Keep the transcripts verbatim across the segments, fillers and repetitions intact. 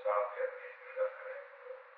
South Vietnamese, but it doesn't have anything to do with it.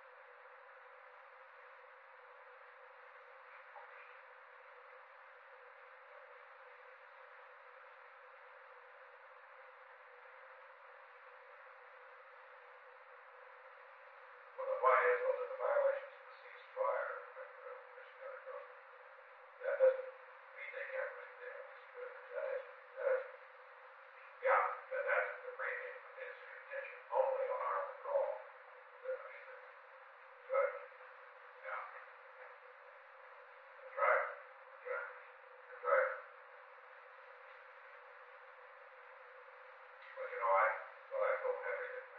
Well, the point is, though, that the violations of the ceasefire that the mission got across, that doesn't mean they can't bring the security. That is, that is, yeah, but that's the framing is intention only on armed withdrawal. I mean, that's right. Yeah, that's right. That's right. That's right. But you know, I, well, I told Henry that